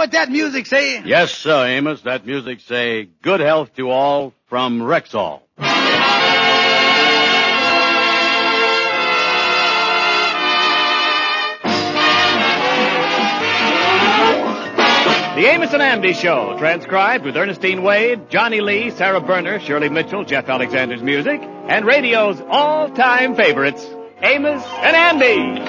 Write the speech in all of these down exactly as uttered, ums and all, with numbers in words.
what that music say? Yes, sir, Amos. That music say, good health to all from Rexall. The Amos and Andy Show, transcribed with Ernestine Wade, Johnny Lee, Sarah Berner, Shirley Mitchell, Jeff Alexander's music, and radio's all-time favorites, Amos and Andy.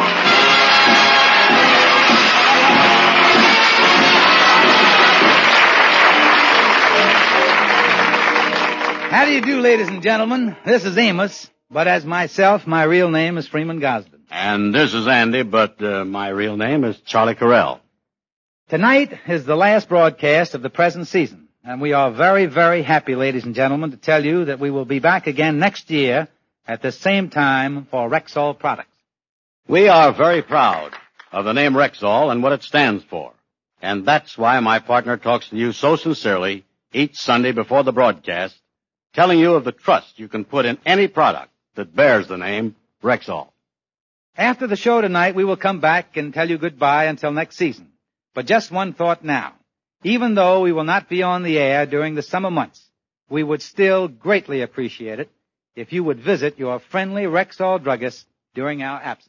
How do you do, ladies and gentlemen? This is Amos, but as myself, my real name is Freeman Gosden. And this is Andy, but uh, my real name is Charlie Carell. Tonight is the last broadcast of the present season, and we are very, very happy, ladies and gentlemen, to tell you that we will be back again next year at the same time for Rexall products. We are very proud of the name Rexall and what it stands for. And that's why my partner talks to you so sincerely each Sunday before the broadcast, telling you of the trust you can put in any product that bears the name Rexall. After the show tonight, we will come back and tell you goodbye until next season. But just one thought now. Even though we will not be on the air during the summer months, we would still greatly appreciate it if you would visit your friendly Rexall druggist during our absence.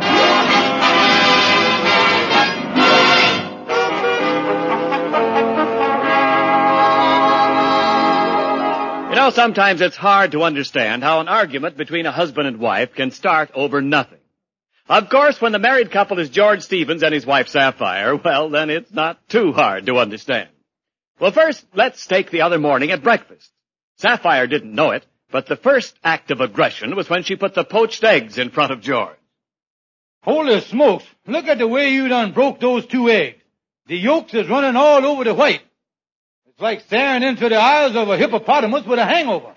You know, sometimes it's hard to understand how an argument between a husband and wife can start over nothing. Of course, when the married couple is George Stevens and his wife Sapphire, well, then it's not too hard to understand. Well, first, let's take the other morning at breakfast. Sapphire didn't know it, but the first act of aggression was when she put the poached eggs in front of George. Holy smokes, look at the way you done broke those two eggs. The yolks is running all over the white. It's like staring into the eyes of a hippopotamus with a hangover.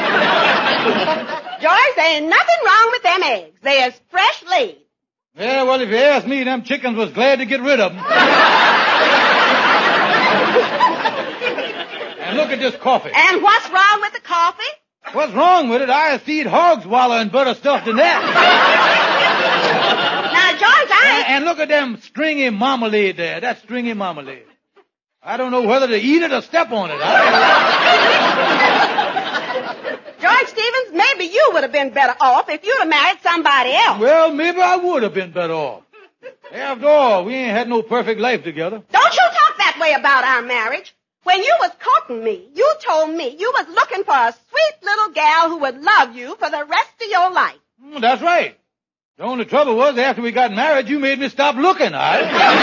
George, there ain't nothing wrong with them eggs. They is fresh laid. Yeah, well, if you ask me, them chickens was glad to get rid of them. And look at this coffee. And what's wrong with the coffee? What's wrong with it? I feed hogs wallow in better stuff than that. Now, George, I... And, and look at them stringy marmalade there. That's stringy marmalade. I don't know whether to eat it or step on it. George Stevens, maybe you would have been better off if you'd have married somebody else. Well, maybe I would have been better off. After all, we ain't had no perfect life together. Don't you talk that way about our marriage. When you was courting me, you told me you was looking for a sweet little gal who would love you for the rest of your life. Mm, that's right. The only trouble was after we got married, you made me stop looking. I...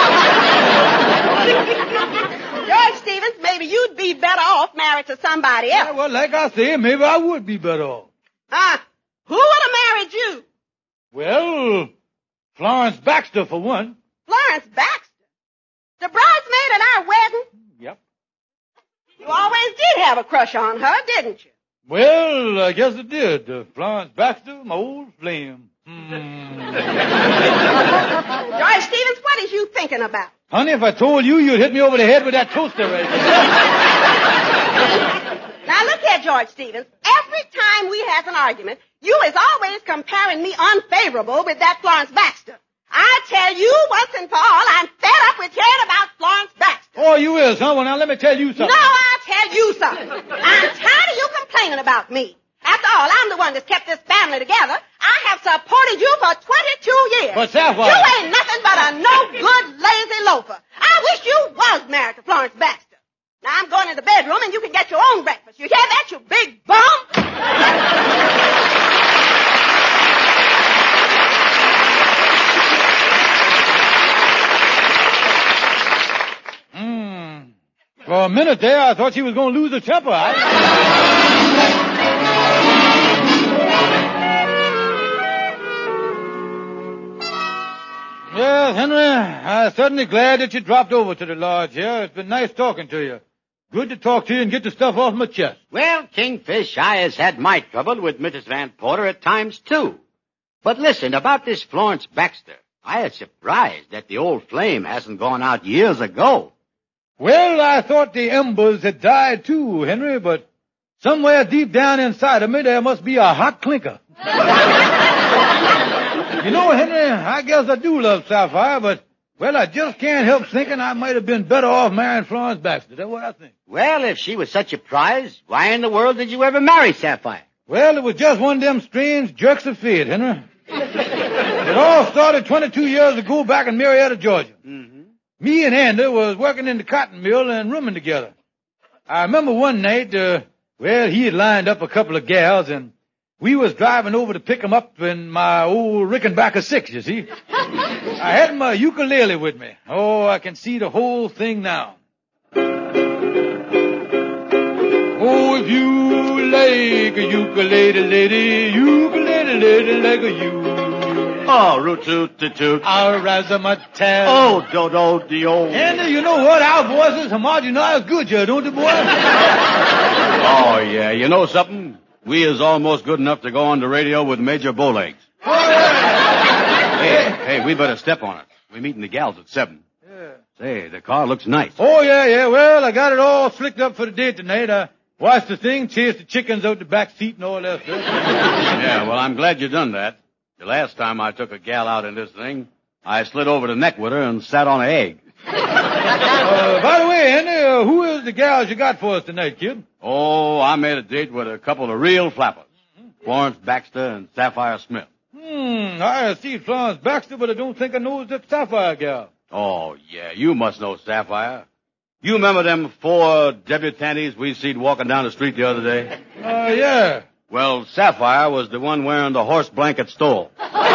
George Stevens, maybe you'd be better off married to somebody else. Yeah, well, like I say, maybe I would be better off. Ah, uh, who would have married you? Well, Florence Baxter for one. Florence Baxter? The bridesmaid at our wedding? Yep. You always did have a crush on her, didn't you? Well, I guess I did. Uh, Florence Baxter, my old flame. Hmm. George Stevens, what is you thinking about? Honey, if I told you, you'd hit me over the head with that toaster right there. Now, look here, George Stevens. Every time we has an argument, you is always comparing me unfavorable with that Florence Baxter. I tell you once and for all, I'm fed up with hearing about Florence Baxter. Oh, you is, huh? Well, now let me tell you something. No, I'll tell you something. I'm tired of you complaining about me. After all, I'm the one that's kept this family together. I have supported you for twenty-two years. But Sapphire... You ain't nothing but a no-good, lazy loafer. I wish you was married to Florence Baxter. Now, I'm going to the bedroom, and you can get your own breakfast. You hear that, you big bum? Hmm. For a minute there, I thought she was going to lose her temper. I... Yes, Henry, I'm certainly glad that you dropped over to the lodge here. It's been nice talking to you. Good to talk to you and get the stuff off my chest. Well, Kingfish, I has had my trouble with Missus Van Porter at times, too. But listen, about this Florence Baxter, I is surprised that the old flame hasn't gone out years ago. Well, I thought the embers had died, too, Henry, but somewhere deep down inside of me there must be a hot clinker. You know, Henry, I guess I do love Sapphire, but Well, I just can't help thinking I might have been better off marrying Florence Baxter. That's what I think. Well, if she was such a prize, why in the world did you ever marry Sapphire? Well, it was just one of them strange jerks of fate, Henry. It all started twenty-two years ago back in Marietta, Georgia. Mm-hmm. Me and Andy was working in the cotton mill and rooming together. I remember one night, uh, well, he had lined up a couple of gals, and we was driving over to pick 'em up in my old Rickenbacker six, you see. I had my ukulele with me. Oh, I can see the whole thing now. Oh, if you like a ukulele lady, ukulele lady like a you. Oh, root-toot-toot-toot. Our razzmatazz. Oh, do-do-de-o. Andy, you know what? Our voices homogenize good here, don't they, boy? Oh, yeah. You know something? We is almost good enough to go on the radio with Major Bowlegs. Oh, yeah. Hey, hey, we better step on it. We're meeting the gals at seven. Yeah. Say, the car looks nice. Oh, yeah, yeah. Well, I got it all slicked up for the date tonight. I washed the thing, chased the chickens out the back seat and all that stuff. Yeah, well, I'm glad you done that. The last time I took a gal out in this thing, I slid over the neck with her and sat on an egg. Uh, by the way, Andy, uh, who is the gals you got for us tonight, kid? Oh, I made a date with a couple of real flappers. Florence Baxter and Sapphire Smith. Hmm, I see Florence Baxter, but I don't think I know that Sapphire gal. Oh, yeah, you must know Sapphire. You remember them four debutantes we seen walking down the street the other day? Uh, yeah. Well, Sapphire was the one wearing the horse blanket stole.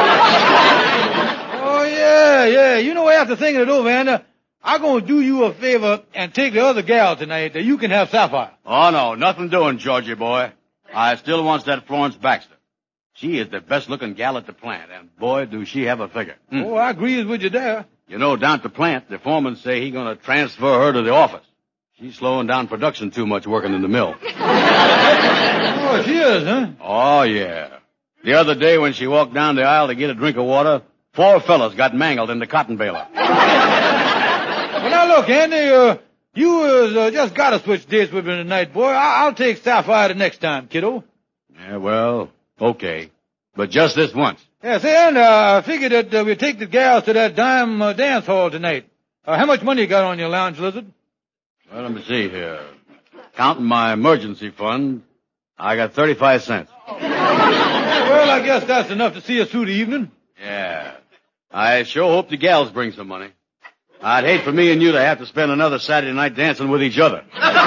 Oh, yeah, yeah. You know, after thinking it over, Andy, I'm going to do you a favor and take the other gal tonight that you can have Sapphire. Oh, no, nothing doing, Georgie boy. I still wants that Florence Baxter. She is the best-looking gal at the plant, and boy, do she have a figure. Hmm. Oh, I agree with you there. You know, down at the plant, the foreman say he gonna transfer her to the office. She's slowing down production too much working in the mill. Oh, she is, huh? Oh, yeah. The other day when she walked down the aisle to get a drink of water, four fellas got mangled in the cotton baler. Well, now, look, Andy, uh, you uh, just got to switch dates with me tonight, boy. I- I'll take Sapphire the next time, kiddo. Yeah, well, okay. But just this once. Yeah, say, Andy, uh, I figured that uh, we'd take the gals to that dime uh, dance hall tonight. Uh, how much money you got on your lounge, Lizard? Well, let me see here. Counting my emergency fund, I got thirty-five cents. Well, I guess that's enough to see us through the evening. Yeah. I sure hope the gals bring some money. I'd hate for me and you to have to spend another Saturday night dancing with each other.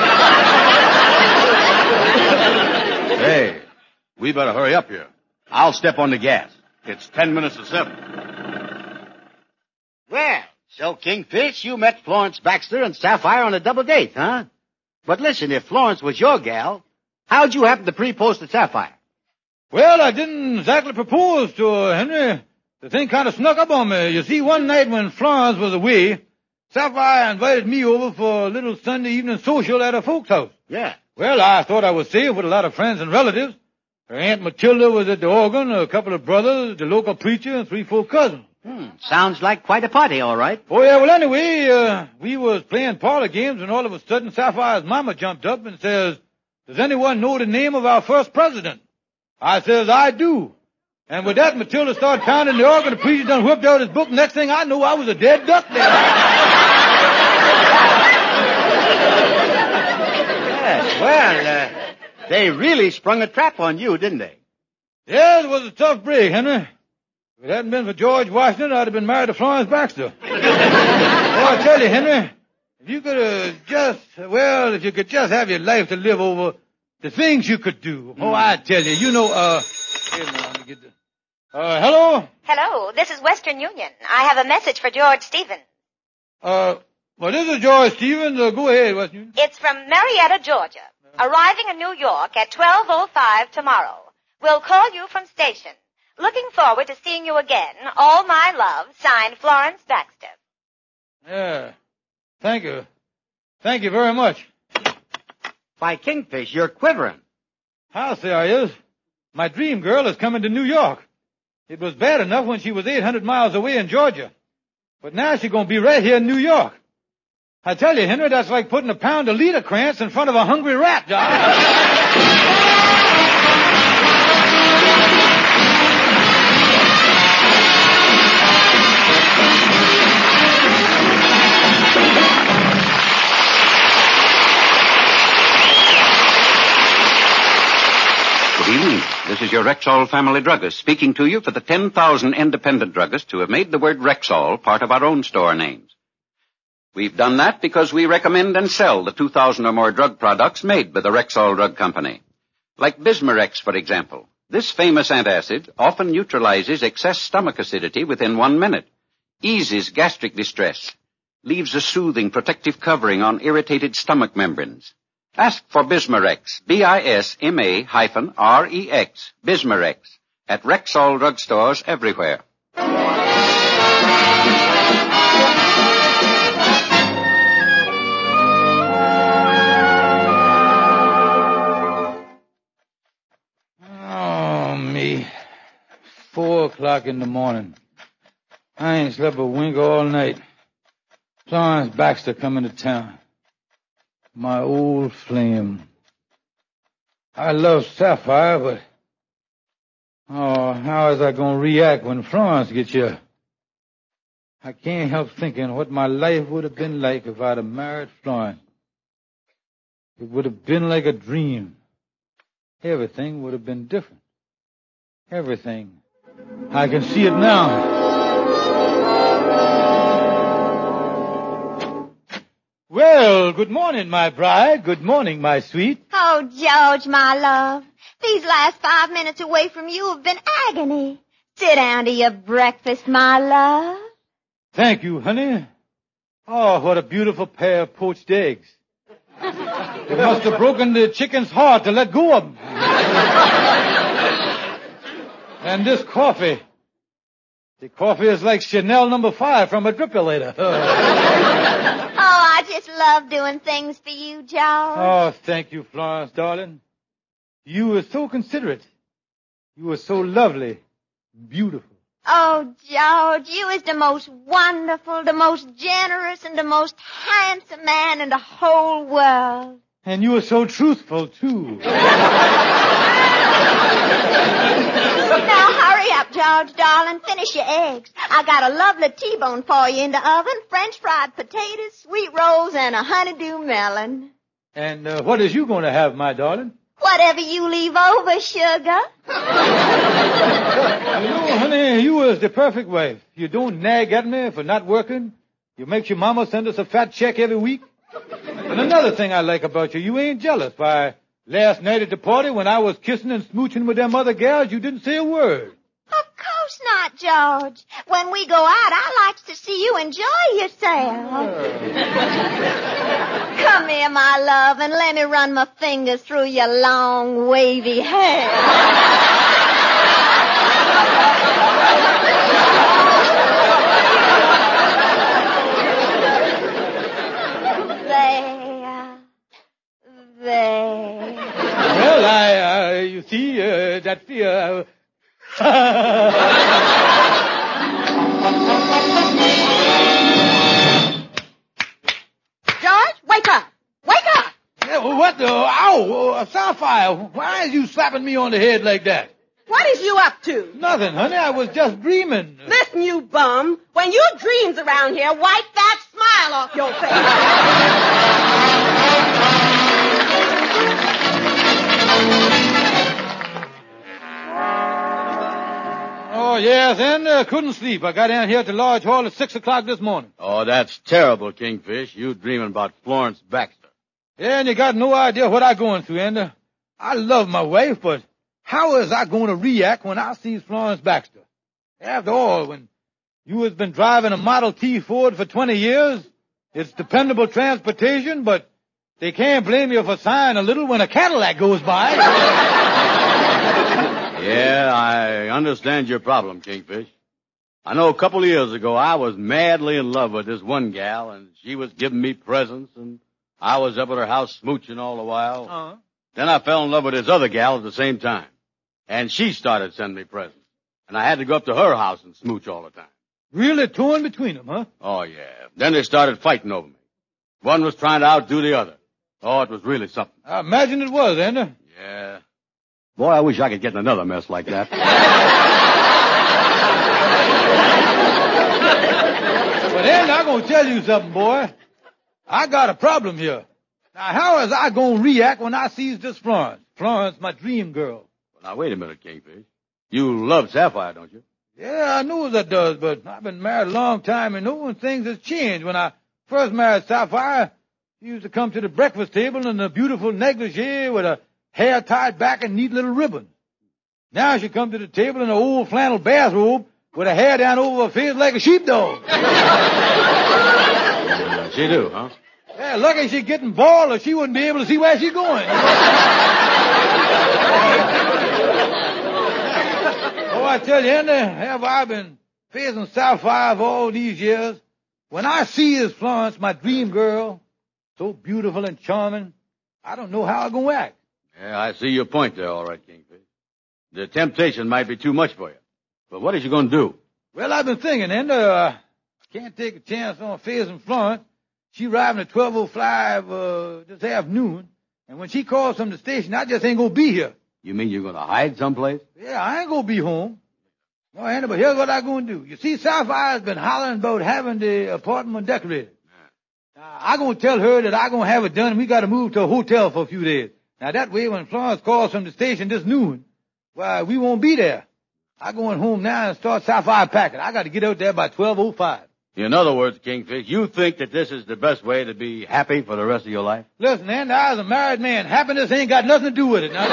Hey, we better hurry up here. I'll step on the gas. It's ten minutes to seven. Well, so, Kingfish, you met Florence Baxter and Sapphire on a double date, huh? But listen, if Florence was your gal, how'd you happen to pre-post to Sapphire? Well, I didn't exactly propose to her, Henry. The thing kind of snuck up on me. You see, one night when Florence was away, Sapphire invited me over for a little Sunday evening social at her folks' house. Yeah. Well, I thought I was safe with a lot of friends and relatives. Her Aunt Matilda was at the organ, a couple of brothers, the local preacher, and three, four cousins. Hmm, sounds like quite a party, all right. Oh, yeah, well, anyway, uh, we was playing parlor games, and all of a sudden Sapphire's mama jumped up and says, "Does anyone know the name of our first president?" I says, "I do." And with that, Matilda started pounding the organ. The preacher done whipped out his book. Next thing I knew, I was a dead duck there. Yes, well, uh, they really sprung a trap on you, didn't they? Yes, it was a tough break, Henry. If it hadn't been for George Washington, I'd have been married to Florence Baxter. Oh, I tell you, Henry, if you could uh, just, well, if you could just have your life to live over, the things you could do. Oh, I tell you, you know, uh, here, now, let me get the, uh, hello? Hello, this is Western Union. I have a message for George Stevens. Uh, well, this is George Stevens. Uh, go ahead, Western Union. It's from Marietta, Georgia. Arriving in New York at twelve oh five tomorrow. We'll call you from station. Looking forward to seeing you again. All my love. Signed, Florence Baxter. Yeah. Thank you. Thank you very much. Why, Kingfish, you're quivering. I'll say I is. My dream girl is coming to New York. It was bad enough when she was eight hundred miles away in Georgia. But now she's going to be right here in New York. I tell you, Henry, that's like putting a pound of Liederkranz in front of a hungry rat, John. your Rexall family druggist, speaking to you for the ten thousand independent druggists who have made the word Rexall part of our own store names. We've done that because we recommend and sell the two thousand or more drug products made by the Rexall Drug Company. Like Bismarex, for example. This famous antacid often neutralizes excess stomach acidity within one minute, eases gastric distress, leaves a soothing protective covering on irritated stomach membranes. Ask for Bismarex, B I S M A hyphen R E X, Bismarex, at Rexall drugstores everywhere. Oh, me. Four o'clock in the morning. I ain't slept a wink all night. Florence Baxter coming to town. My old flame. I love Sapphire, but... Oh, how is I going to react when Florence gets here? I can't help thinking what my life would have been like if I'd have married Florence. It would have been like a dream. Everything would have been different. Everything. I can see it now. Well, good morning, my bride. Good morning, my sweet. Oh, George, my love. These last five minutes away from you have been agony. Sit down to your breakfast, my love. Thank you, honey. Oh, what a beautiful pair of poached eggs. It must have broken the chicken's heart to let go of them. And this coffee. The coffee is like Chanel number five from a dripillator. Oh, I just love doing things for you, George. Oh, thank you, Florence, darling. You were so considerate. You were so lovely, beautiful. Oh, George, you is the most wonderful, the most generous, and the most handsome man in the whole world. And you were so truthful, too. Now, hurry up, George, darling. Finish your eggs. I got a lovely T-bone for you in the oven, French fried potatoes, sweet rolls, and a honeydew melon. And uh, what is you going to have, my darling? Whatever you leave over, sugar. You know, honey, you was the perfect wife. You don't nag at me for not working. You make your mama send us a fat check every week. And another thing I like about you, you ain't jealous. Why, last night at the party when I was kissing and smooching with them other gals, you didn't say a word. Of course not, George. When we go out, I like to see you enjoy yourself. Come here, my love, and let me run my fingers through your long, wavy hair. There. There. Well, I, uh, you see, uh, that fear... George, wake up. Wake up. Yeah, well, what the... Ow! Uh, Sapphire, why is you slapping me on the head like that? What is you up to? Nothing, honey. I was just dreaming. Listen, you bum. When you dreams around here, wipe that smile off your face. Oh, yes, and uh, couldn't sleep. I got down here at the Lodge Hall at six o'clock this morning. Oh, that's terrible, Kingfish. You dreaming about Florence Baxter. Yeah, and you got no idea what I going through, and uh, I love my wife, but how is I going to react when I see Florence Baxter? After all, when you has been driving a Model T Ford for twenty years, it's dependable transportation, but they can't blame you for sighing a little when a Cadillac goes by. Yeah, I understand your problem, Kingfish. I know a couple of years ago I was madly in love with this one gal, and she was giving me presents, and I was up at her house smooching all the while. Uh-huh. Then I fell in love with this other gal at the same time, and she started sending me presents, and I had to go up to her house and smooch all the time. Really torn between them, huh? Oh, yeah. Then they started fighting over me. One was trying to outdo the other. Oh, it was really something. I imagine it was, Andy. Yeah. Boy, I wish I could get in another mess like that. But Andy, I'm going to tell you something, boy. I got a problem here. Now, how is I going to react when I sees this Florence? Florence, my dream girl. Now, wait a minute, Kingfish. You love Sapphire, don't you? Yeah, I know that does, but I've been married a long time and knowing things has changed. When I first married Sapphire, she used to come to the breakfast table in a beautiful negligee with a hair tied back and neat little ribbon. Now she comes to the table in an old flannel bathrobe with her hair down over her face like a sheepdog. uh, she do, huh? Yeah, lucky she's getting bald or she wouldn't be able to see where she's going. Oh, I tell you, Andy, have I been facing Sapphire for all these years? When I see this Florence, my dream girl, so beautiful and charming, I don't know how I'm going to act. Yeah, I see your point there, all right, Kingfish. The temptation might be too much for you. But what is you going to do? Well, I've been thinking, Andy, uh, I can't take a chance on facing Florence. She arriving at twelve oh five uh, this afternoon, and when she calls from the station, I just ain't going to be here. You mean you're going to hide someplace? Yeah, I ain't going to be home. No, Andy, but here's what I'm going to do. You see, Sapphire's been hollering about having the apartment decorated. Yeah. Now, I'm going to tell her that I'm going to have it done, and we got to move to a hotel for a few days. Now, that way, when Florence calls from the station this noon, why, we won't be there. I'm going home now and start Sapphire packing. I got to get out there by twelve oh five. In other words, Kingfish, you think that this is the best way to be happy for the rest of your life? Listen, Andy, I was a married man. Happiness ain't got nothing to do with it. Now,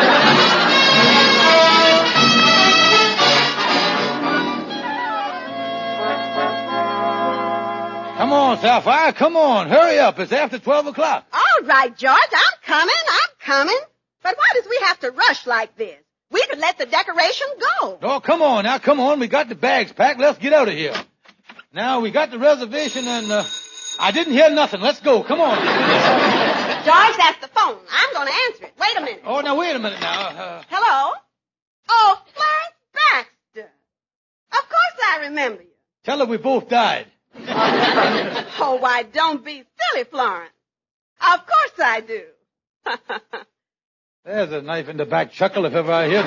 come on, Sapphire, come on. Hurry up. It's after twelve o'clock. All right, George, I'm coming, I'm coming. But why does we have to rush like this? We could let the decoration go. Oh, come on, now, come on. We got the bags packed. Let's get out of here. Now, we got the reservation and, uh, I didn't hear nothing. Let's go. Come on. George, that's the phone. I'm going to answer it. Wait a minute. Oh, now, wait a minute now. Uh, Hello? Oh, Florence Baxter. Of course I remember you. Tell her we both died. Oh, why, don't be silly, Florence. Of course I do. There's a knife in the back chuckle if ever I hear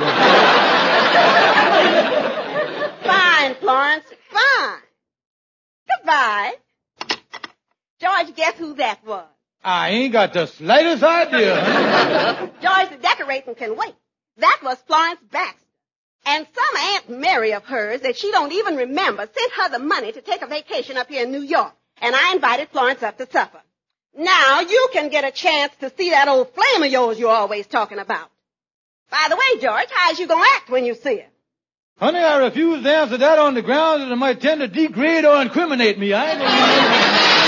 one. Fine, Florence, fine. Goodbye. George, guess who that was? I ain't got the slightest idea. George, the decorating can wait. That was Florence Baxter. And some Aunt Mary of hers that she don't even remember sent her the money to take a vacation up here in New York. And I invited Florence up to supper. Now you can get a chance to see that old flame of yours you're always talking about. By the way, George, how's you gonna act when you see her? Honey, I refuse to answer that on the grounds that it might tend to degrade or incriminate me. I ain't gonna...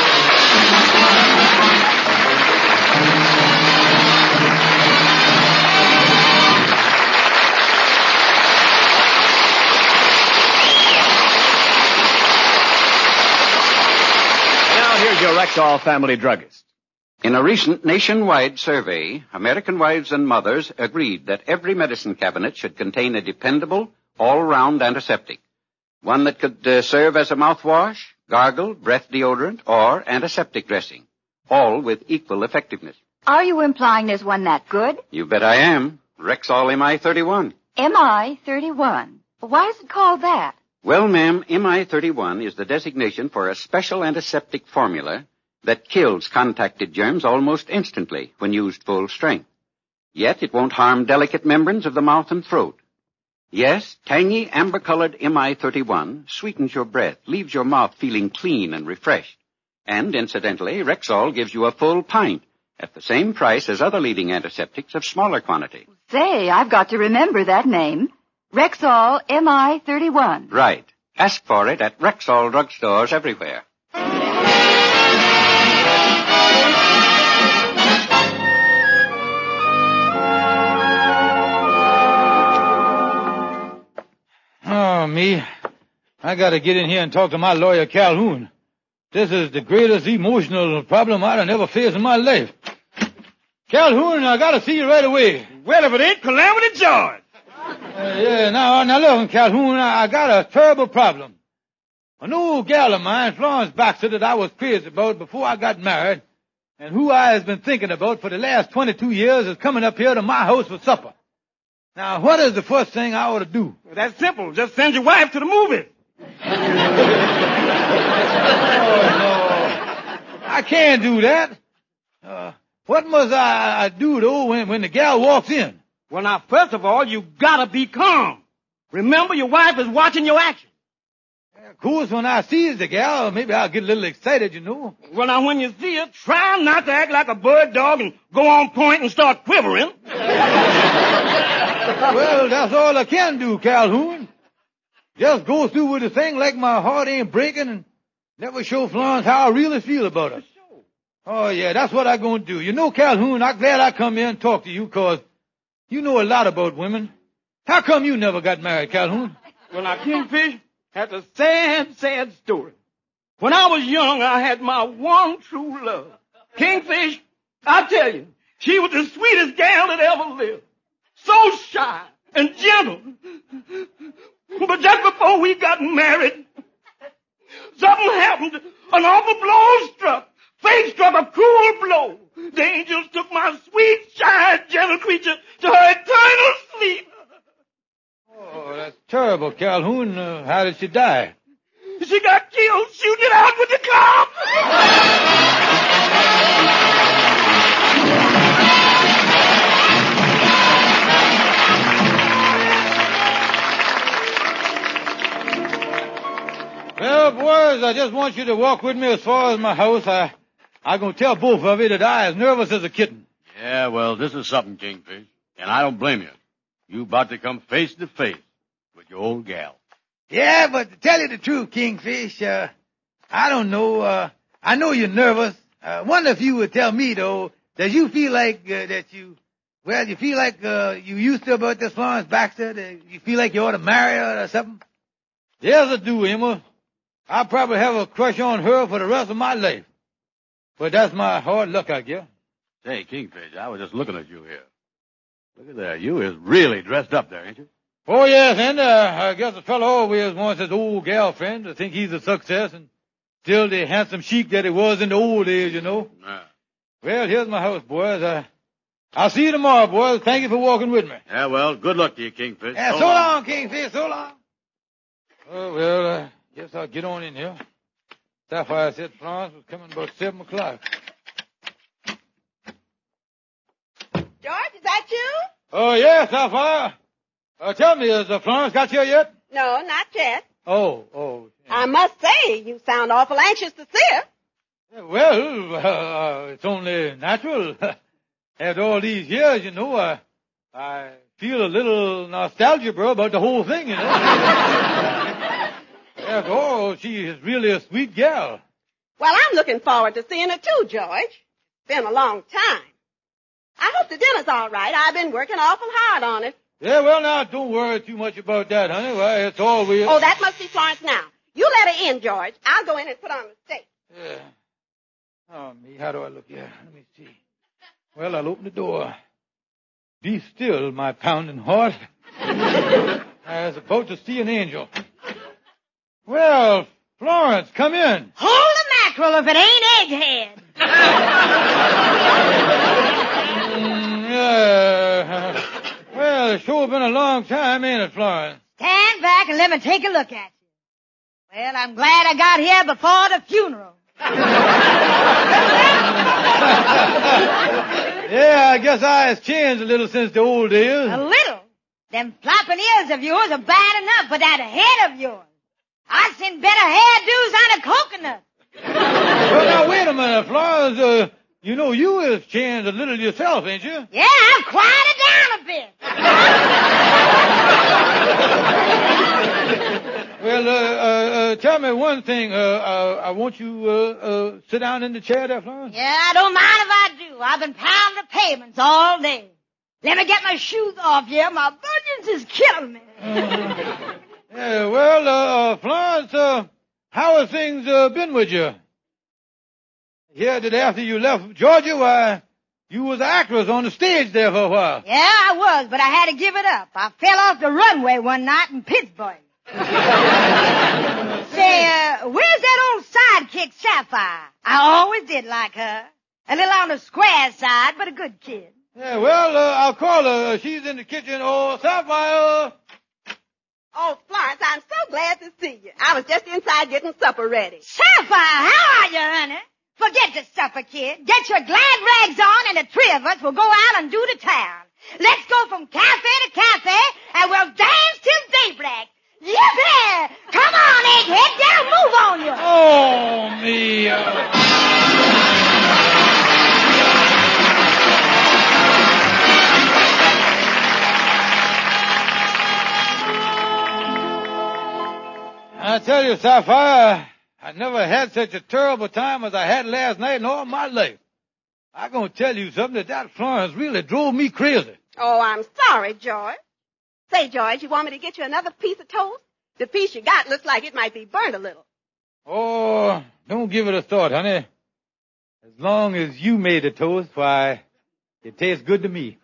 Your Rexall family druggist. In a recent nationwide survey, American wives and mothers agreed that every medicine cabinet should contain a dependable, all-round antiseptic. One that could uh, serve as a mouthwash, gargle, breath deodorant, or antiseptic dressing. All with equal effectiveness. Are you implying there's one that good? You bet I am. Rexall M I thirty-one. M I thirty-one. Why is it called that? Well, ma'am, M I thirty-one is the designation for a special antiseptic formula that kills contacted germs almost instantly when used full strength. Yet it won't harm delicate membranes of the mouth and throat. Yes, tangy amber-colored M I thirty-one sweetens your breath, leaves your mouth feeling clean and refreshed. And incidentally, Rexall gives you a full pint at the same price as other leading antiseptics of smaller quantity. Say, I've got to remember that name. Rexall M I thirty-one. Right. Ask for it at Rexall drugstores everywhere. Oh, me. I gotta get in here and talk to my lawyer, Calhoun. This is the greatest emotional problem I've ever faced in my life. Calhoun, I gotta see you right away. Well, if it ain't Calamity George. Uh, yeah, now, now listen, Calhoun, I, I got a terrible problem. An old gal of mine, Florence Baxter, that I was crazy about before I got married, and who I has been thinking about for the last twenty-two years, is coming up here to my house for supper. Now, what is the first thing I ought to do? Well, that's simple. Just send your wife to the movies. Oh, no. I can't do that. Uh, what must I, I do, though, when, when the gal walks in? Well, now, first of all, you gotta be calm. Remember, your wife is watching your actions. Yeah, of course, when I sees the gal, maybe I'll get a little excited, you know. Well, now, when you see her, try not to act like a bird dog and go on point and start quivering. Well, that's all I can do, Calhoun. Just go through with the thing like my heart ain't breaking and never show Florence how I really feel about her. Oh, yeah, that's what I'm going to do. You know, Calhoun, I'm glad I come here and talk to you, because you know a lot about women. How come you never got married, Calhoun? Well, now, Kingfish, that's a sad, sad story. When I was young, I had my one true love. Kingfish, I tell you, she was the sweetest gal that ever lived. So shy and gentle. But just before we got married, something happened. An awful blow struck. Fate struck a cruel blow. The angels took my sweet, shy, gentle creature to her eternal sleep. Oh, that's terrible, Calhoun. Uh, how did she die? She got killed shooting it out with the club. Well, boys, I just want you to walk with me as far as my house. I, I'm going to tell both of you that I as nervous as a kitten. Yeah, well, this is something, Kingfish, and I don't blame you. You about to come face to face with your old gal. Yeah, but to tell you the truth, Kingfish, uh, I don't know. Uh, I know you're nervous. I uh, wonder if you would tell me, though, does you feel like uh, that you, well, you feel like uh, you used to about this Florence Baxter? That you feel like you ought to marry her or something? Yes, I do, Emma. I'll probably have a crush on her for the rest of my life. But that's my hard luck, I guess. Say, Kingfish, I was just looking at you here. Look at that. You is really dressed up there, ain't you? Oh, yes, and uh, I guess a fellow always wants his old gal friend to think he's a success and still the handsome chic that he was in the old days, you know. Yeah. Well, here's my house, boys. Uh, I'll see you tomorrow, boys. Thank you for walking with me. Yeah, well, good luck to you, Kingfish. Yeah, so, so long. long, Kingfish. So long. Oh, well, I uh, guess I'll get on in here. Sapphire said Florence was coming about seven o'clock. George, is that you? Oh, yes, Sapphire. Uh, tell me, has uh, Florence got here yet? No, not yet. Oh, oh. Yeah. I must say, you sound awful anxious to see her. Yeah, well, uh, it's only natural. After all these years, you know, uh, I feel a little nostalgia, bro, about the whole thing, you know. After all, she is really a sweet gal. Well, I'm looking forward to seeing her too, George. It's been a long time. I hope the dinner's all right. I've been working awful hard on it. Yeah, well, now, don't worry too much about that, honey. Why, it's all we... Oh, that must be Florence now. You let her in, George. I'll go in and put on the steak. Yeah. Oh, me, how do I look here? Let me see. Well, I'll open the door. Be still, my pounding heart. I was about to see an angel. Well, Florence, come in. Hold the mackerel if it ain't Egghead. mm, yeah. Well, it's sure been a long time, ain't it, Florence? Stand back and let me take a look at you. Well, I'm glad I got here before the funeral. Yeah, I guess I has changed a little since the old days. A little? Them flopping ears of yours are bad enough for that head of yours. I've seen better hairdos on a coconut. Well, now, wait a minute, Florence. Uh, you know, you has changed a little yourself, ain't you? Yeah, I've quieted down a bit. Well, uh, uh, uh, tell me one thing. Uh, uh, I want you, uh, uh, sit down in the chair there, Florence. Yeah, I don't mind if I do. I've been pounding the pavements all day. Let me get my shoes off here. My bunions is killing me. Uh, yeah, well, uh, uh, Florence, uh, how have things, uh, been with you? Yeah, that after you left Georgia, why, you was an actress on the stage there for a while. Yeah, I was, but I had to give it up. I fell off the runway one night in Pittsburgh. Say, uh, where's that old sidekick Sapphire? I always did like her. A little on the square side, but a good kid. Yeah, well, uh, I'll call her. She's in the kitchen. Oh, Sapphire. Oh, Florence, I'm so glad to see you. I was just inside getting supper ready. Sapphire, how are you, honey? Forget the supper, kid. Get your glad rags on and the three of us will go out and do the town. Let's go from cafe to cafe, and we'll dance till daybreak. Yippee! Come on, egghead, get a move on you. Oh, me. Uh... I tell you, Sapphire, I never had such a terrible time as I had last night in all my life. I'm going to tell you something that that Florence really drove me crazy. Oh, I'm sorry, George. Say, George, you want me to get you another piece of toast? The piece you got looks like it might be burnt a little. Oh, don't give it a thought, honey. As long as you made the toast, why, it tastes good to me.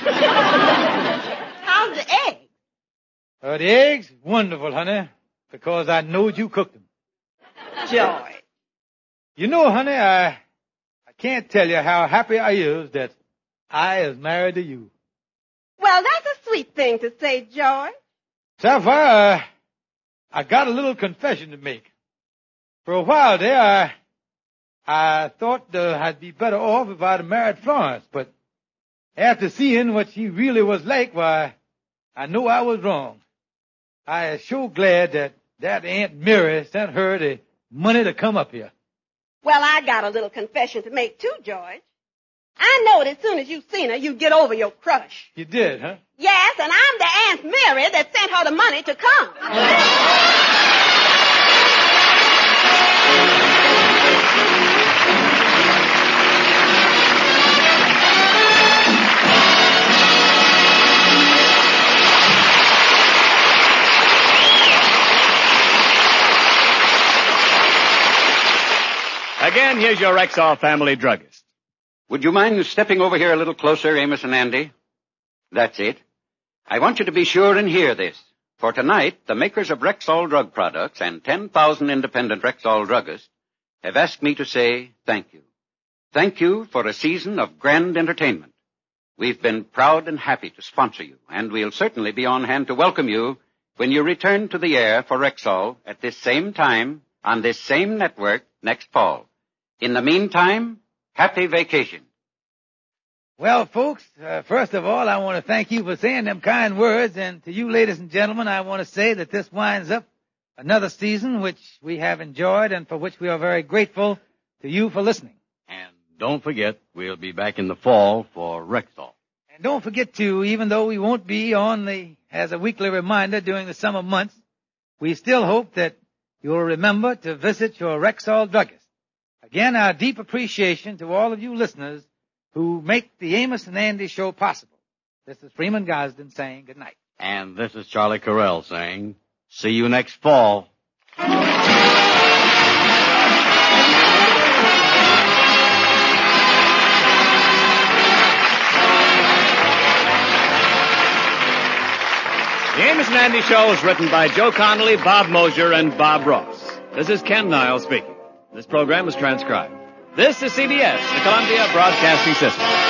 How's the eggs? Uh, the eggs? Wonderful, honey, because I knowed you cooked them. George. You know, honey, I, I can't tell you how happy I is that I is married to you. Well, that's a sweet thing to say, George. Sapphire, I, I got a little confession to make. For a while there, I, I thought uh, I'd be better off if I'd married Florence, but after seeing what she really was like, why, I know I was wrong. I am so glad that that Aunt Mary sent her the money to come up here. Well, I got a little confession to make too, George. I know that as soon as you seen her, you'd get over your crush. You did, huh? Yes, and I'm the Aunt Mary that sent her the money to come. Again, here's your Rexall family druggist. Would you mind stepping over here a little closer, Amos and Andy? That's it. I want you to be sure and hear this. For tonight, the makers of Rexall drug products and ten thousand independent Rexall druggists have asked me to say thank you. Thank you for a season of grand entertainment. We've been proud and happy to sponsor you, and we'll certainly be on hand to welcome you when you return to the air for Rexall at this same time on this same network next fall. In the meantime, happy vacation. Well, folks, uh, first of all, I want to thank you for saying them kind words, and to you, ladies and gentlemen, I want to say that this winds up another season which we have enjoyed and for which we are very grateful to you for listening. And don't forget, we'll be back in the fall for Rexall. And don't forget to, even though we won't be on the, as a weekly reminder during the summer months, we still hope that you'll remember to visit your Rexall druggist. Again, our deep appreciation to all of you listeners who make the Amos and Andy show possible. This is Freeman Gosden saying good night. And this is Charlie Carell saying, see you next fall. The Amos and Andy Show is written by Joe Connolly, Bob Mosier, and Bob Ross. This is Ken Niles speaking. This program is transcribed. This is C B S, the Columbia Broadcasting System.